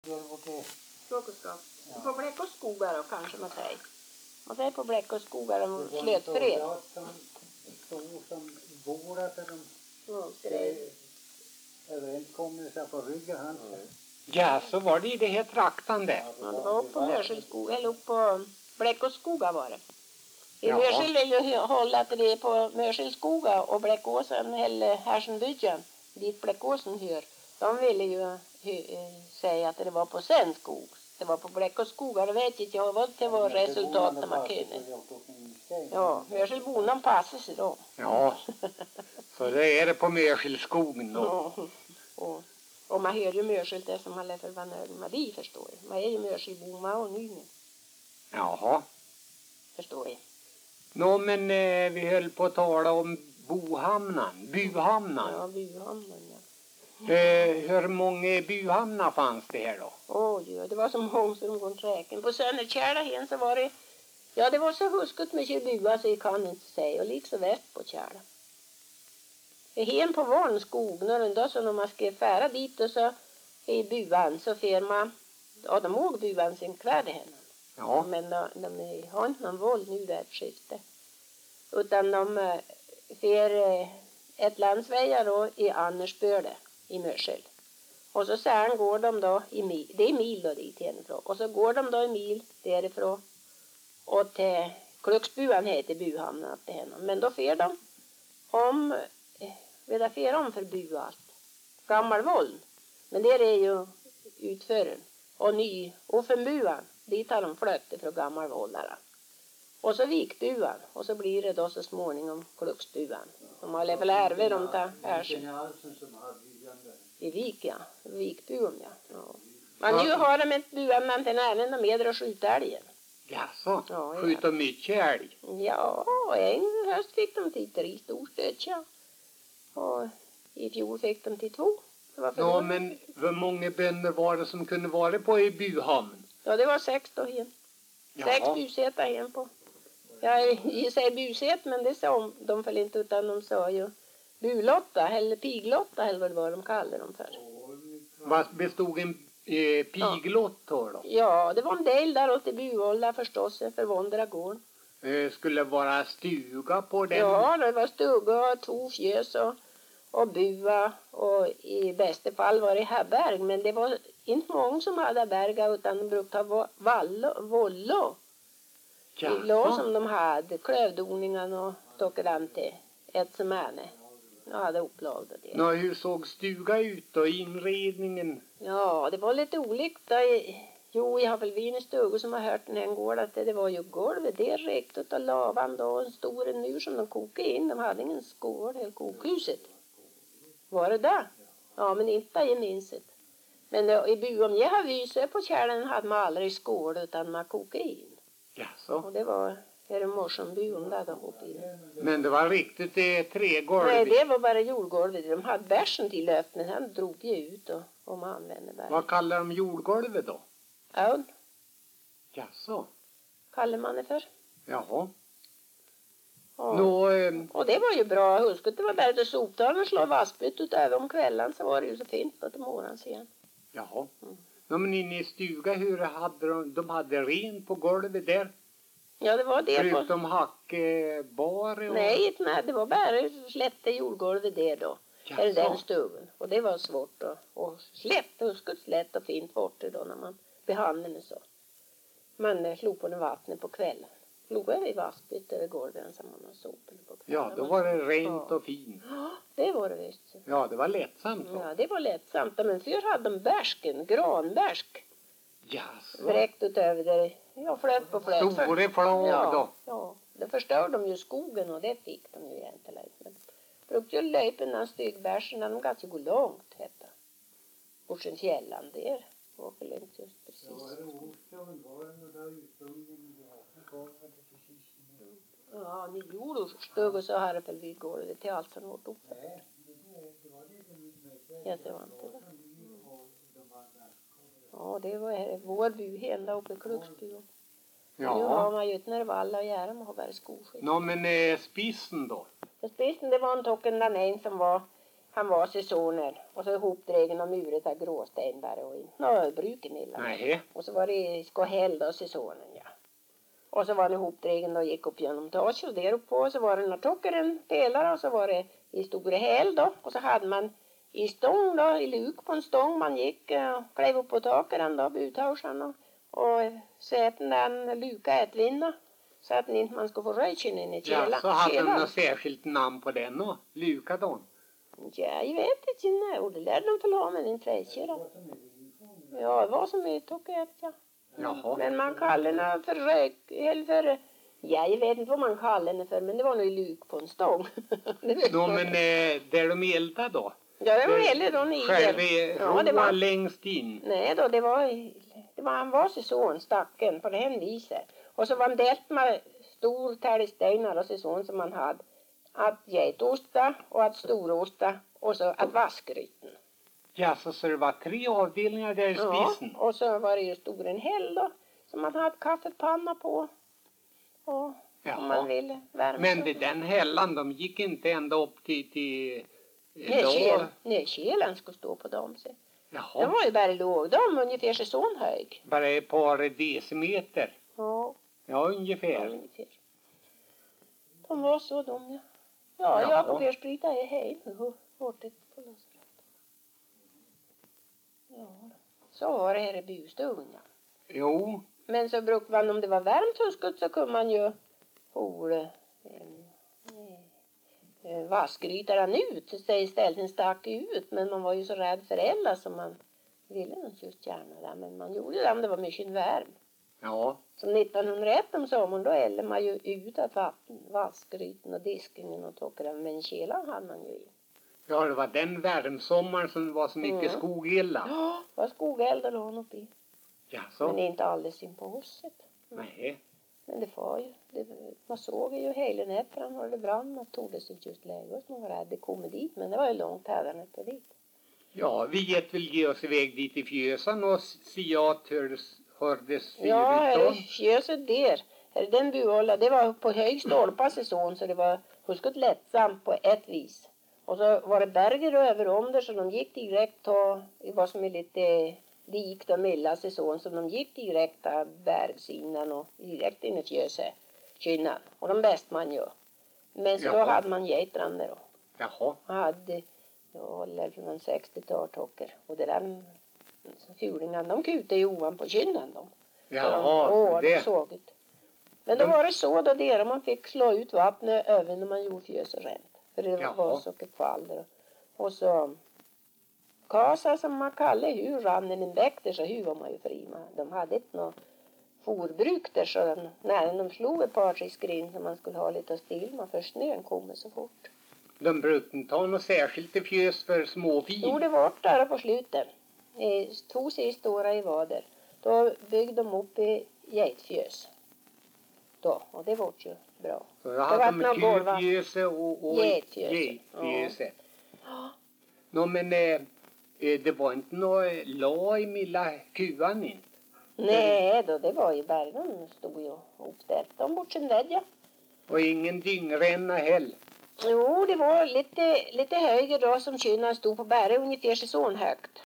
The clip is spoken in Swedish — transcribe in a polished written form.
Frågeskap. På Bläck och skogar då kanske man säger. Man säger på Bläck och skogar de slöt fred. Stor som bor där för de överenskommelse på ryggen hans. Ja, så var det i det här traktande. Ja, det var upp på Mörselskog, eller upp på Bläck och skogar var det. I Jaha. Mörsel är ju hållat det är på Mörselskoga och Bläckåsen eller Härsenbygden, dit Bläckåsen hör. De ville ju säga att det var på sen skog. Det var på Bläck och skogar, det vet inte jag vad det var resultatet man kunde. Ja, Mörselborna passar sig då. Ja, så det är det på Mörselskogen då. Ja, och man hör ju Mörsel det som man lär för vad Madi förstår. Man är ju Mörselboma och nu. Jaha. Förstår jag. Nå, men vi höll på att tala om Buhamnan. Ja, Buhamnan, ja. Hur många Buhamnar fanns det här då? Oj, det var som många som går träken. På Sönnerkärla hen så var det, ja det var så huskat med bua så jag kan inte säga. Och liksom väst på Kärla. Hen på Varnskog, när så man ska fära dit och så i buan så fer man, ja de åg buan sin kväde henne. Ja. Men de har inte någon våld nu där på skifte. Utan de fer ett landsvägar då i Annersbörde i Mörsel. Och så sen går de då i mil, det är mil då dit hemifrån. Och så går de då i mil därifrån och till Klucksbuan heter Buhamnen till henne. Men då fer de om, vid att fer om för bu allt. Gammal våld. Men det är ju utfören. Och ny, och för buan, dit har de flötte från gammal våldare. Och så vikbuan. Och så blir det då så småningom Klucksbuan. De har väl ärver de tar i Vik, ja. Vikbuan, ja. Men nu har de ett buan man till nären de med och skjuta älgen. Jaså, Ja, ja. skjuter mycket älg? Ja, en höst fick de till 3 storstötja. Och i fjol fick de till 2. Ja, men hur många bönder var det som kunde vara på i Buhamn? Ja, det var 6 då hen. 6 busäta hen på. Jag säger buset, men det sa de väl inte utan de sa ju bulotta eller piglotta eller vad de kallar dem för. Vad bestod en piglott då? Ja, det var en del där åt i Buålla förstås, för Vondra gården. Skulle vara stuga på den? Ja, det var stuga och 2 fjös och bua och i bästa fall var det häberg. Men det var inte många som hade berga utan de brukade ha vollo. Lå som de hade, klövdoningarna och doktorante, ett som henne. Jag hade upplagd det. Nå, hur såg stuga ut och inredningen? Ja, det var lite olika. Jo, jag har väl vin stugor som har hört den här gården att det var ju golvet. Det räckte utav lavan då, en stor nur som de kokade in. De hade ingen skål i kokhuset. Var det där? Ja, men inte i minset. Men i buom jag har visat på kärlen hade man aldrig skål utan man kokade in. Jaså? Och det var en morgonbuom där då uppe i det. Men det var riktigt trägolv? Nej, det var bara jordgolvet. De hade bärsen till öppnen. Han drog ju ut och man använde bärsen. Vad kallar de jordgolvet då? Aun, Jaså? kallar man det för. Jaha. Ja. Nå, Och det var ju bra. Husk att det var bara att soptalen slår vassbytt utöver om kvällen så var det ju så fint på till morgonen sen. jaha. Nå, men inne i stuga, hur hade de hade ren på golvet där? Ja, det var det. Förutom hackbar och... Nej, det var bara slätte jordgolvet där då. Jaså. Eller den stugan. Och det var svårt och slätt, huskigt slätt och fint borta då när man behandlade det så. Man slog på den vattnet på kvällen. Slog över i vassbytt över golven som man sopade på kvällen. Ja, då var det rent och fint. Ja, det var det visst. Ja, det var lättsamt då. Ja, det var lättsamt. Men förr hade de bärsken, granbärsk. Jaså. Vräkt utöver det. Ja, flöt på flöt. Stora flagg Ja, då. ja. Det förstörde de ju skogen och det fick de ju egentligen. Men brukade ju löpa stygbärsen när de ganska gå långt hette. Borsen fjällan där. Var väl inte just precis. Ja, ni gjorde stug och så här uppe vid golvet till allt som åt upp. Ja, det var inte det. Ja, det var vår by ända uppe i Klucksbuan. Ja. Nu har man ju inte när valla och göra, man har bara skoskit. Nå, men spissen då? Spisen det var en tocken den en som var Han var säsoner och så ihopdrägen av muret av gråsten bara och inte bruken illa. Nej. Och så var det Skohäll då säsonen, ja. Och så var han ihopdrägen och gick upp genom taket och där uppe på så var det några tockaren pelare och så var det i stora häl då. Och så hade man i stång då, i luk på en stång man gick och klev upp på taket då, buthausan och säten den luka ett vinna. Så att inte man skulle få röjken in i kälan. Ja, så hade de något särskilt namn på den och Lukadon. Ja, jag vet inte, nej, och det lärde de väl ha med din träkärra. Ja, det var som vi tog ett, ja. Jaha. Men man kallade den för rök, eller för, ja, jag vet inte vad man kallade den för, men det var nog i luk på en stång. Nå, men där de eldade då? Ja, det var heller då ni. Själva Ja, det var längst in? Nej då, det var han var säsong, stacken, på det här viset. Och så var han delt med stor tärlstenar och säsong som man hade. Att getosta och att storosta och så att vaskrytten. Ja, så det var 3 avdelningar där i spisen? Ja, och så var det ju stor en häll då, som man hade kaffepanna på. Och om man ville värma. Men den hällan, de gick inte ända upp till Nej, kelen skulle stå på dem. Så. Jaha. De var ju bara låg, de ungefär så sån hög. Bara ett par decimeter? Ja. Ja, ungefär. Ungefär. De var så de, ja. Ja, jag får väl sprita i hem bortet på lasarettet. Ja, så var det här i bustugan, ja. Jo. Men så brukade man, om det var varmt husket så kunde man ju vaskrytaren ut. Så istället den stack ut. Men man var ju så rädd för elda så man ville inte just gärna det. Men man gjorde det om det var mycket värm. Ja. Som 1901 om sommaren då eldade man ju ut att vaskryten och diskningen och tockaren. Men kälan hade man ju i. Ja, det var den värmsommaren som var så mycket skogilla. Ja, det var skogeld och lån uppe i. Ja, så. Men inte alldeles in på huset. Nej. Men det var ju, man såg ju hela nätterna när det brann. Man tog det sig just läge och man var rädd det kom dit. Men det var ju långt hädandet dit. Ja, vi get väl ge oss iväg dit i fjösan och se att hördes Ja, här är fyret fjöset där. Här är den buhålla. Det var på hög stolpa säsong så det var huskot lättsamt på ett vis. Och så var det berger över om där så de gick direkt det var som är lite likt och milla säsong så de gick direkt av bergsidan och direkt in i fjöset. Kynnan. Och de bäst man ju. Men så då hade man getrande då. Jaha. Hade, eller från en 60-tal tocker. Och det där fulingarna, de kutade ju ovan på kynnan de. Jaha, det såg ut. Men då var det så då där man fick slå ut vattnet även när man gjorde fjöset rent. För det var så kval där. Och så kasa som man kallade hur rann den en bäck där så hur var man ju fri. De hade inte något forbruk där så när de slog ett par tre skrin så man skulle ha lite still man först ner den kommer så fort. De brukade inte ha något särskilt i fjös för småfin. Jo, det var där på slutet. 2 sista åren i vader. Då byggde de upp i getfjös. Då, och det var ju bra. Så då hade de kufjöse och getfjöse. Ja. Nå, men det var inte något la i milla kuan inte? Nej, då det var ju bara de stod ju uppställt. De bort sin vädja. Och ingen dyngränna heller? Jo, det var lite högre då som kynan stod på bära ungefär så högt.